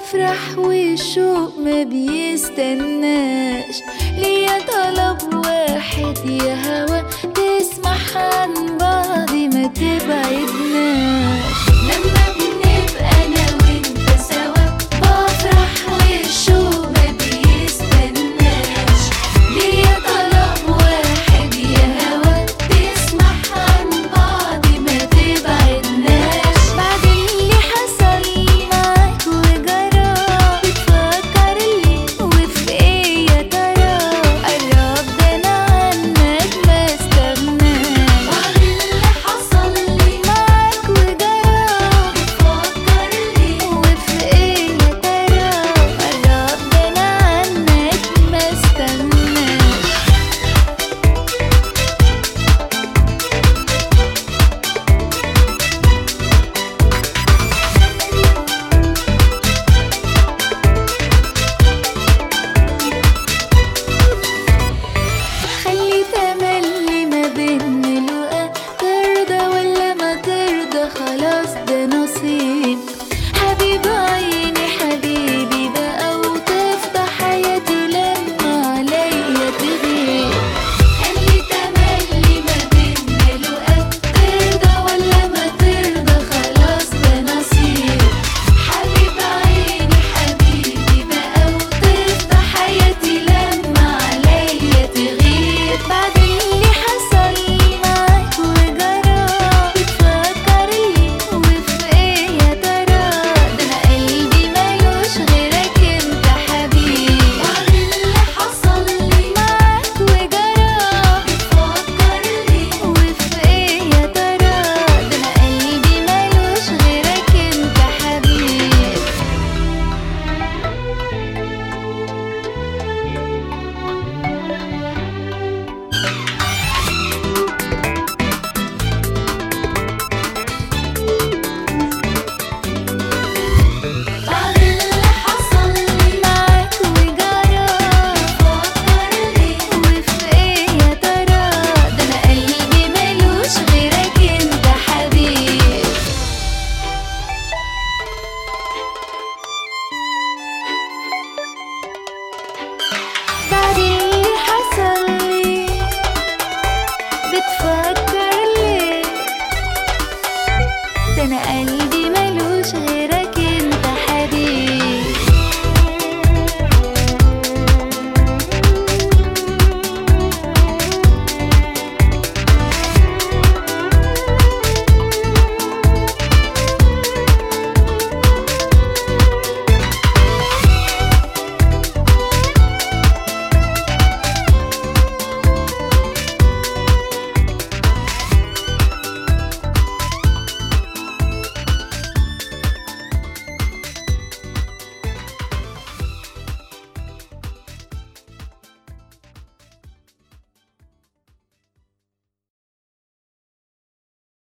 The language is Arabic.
بفرح والشوق ما بيستناش. ليا طلب واحد يا هوا، تسمح عن بعض ما تبعدناش. لما بنبقى انا وانت سوا بفرح والشوق ما بيستناش. ليا طلب واحد يا هوا، تسمح عن بعض ما تبعدناش. بعد اللي حصل معاك وجرى، بتفكر ليه وفي ايه يا ترى؟ قرب ده انا عنك ما استغناش. بعد اللي حصل لي معاك وجرى، بتفكر ليه وفي ايه يا ترى؟ قرب ده انا عنك ما استغناش. خلي تملي ما بيننا لقا، ترضى ولا ما ترضى خلاص ده نصيب. حبيب عيني حبيبي بقى، وتفضى حياتي لما عليا تغيب. خلي تملي ما بيننا لقا، ترضى ولا ما ترضى خلاص ده نصيب. حبيب عيني حبيبي بقى، وتفضى حياتي لما عليا تغيب. بعد اللي حصل معاك وجرى، بتفكر ليه وفي ايه يا ترى؟ ده انا قلبي مالوش غيرك انت حبيب. بعد اللي حصل لي معاك وجرى، بتفكر ليه وفي ايه يا ترى؟ ده انا قلبي مالوش غيرك انت حبيب. بعد اللي حصل لي معاك وجرى، بتفكر ليه وفي ايه يا ترى؟ ده انا قلبي مالوش غيرك انت حبيب. بعد اللي حصل لي بتفكر ليه؟ ده انا قلبي مالوش غيرك